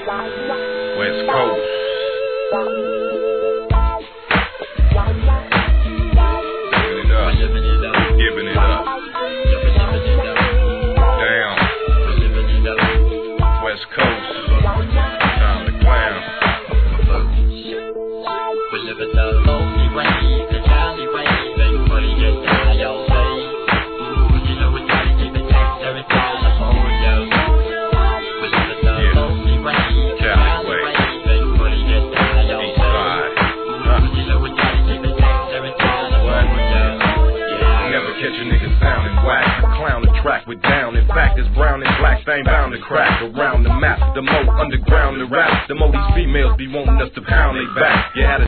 West Coast. Giving it up. Damn. West Coast. Time to clown. Catch a nigga sounding whack, clown the track with down. In fact, it's brown and black, they ain't bound to crack. Around the map, the more underground the rap, the more these females be wanting us to pound they back. You had a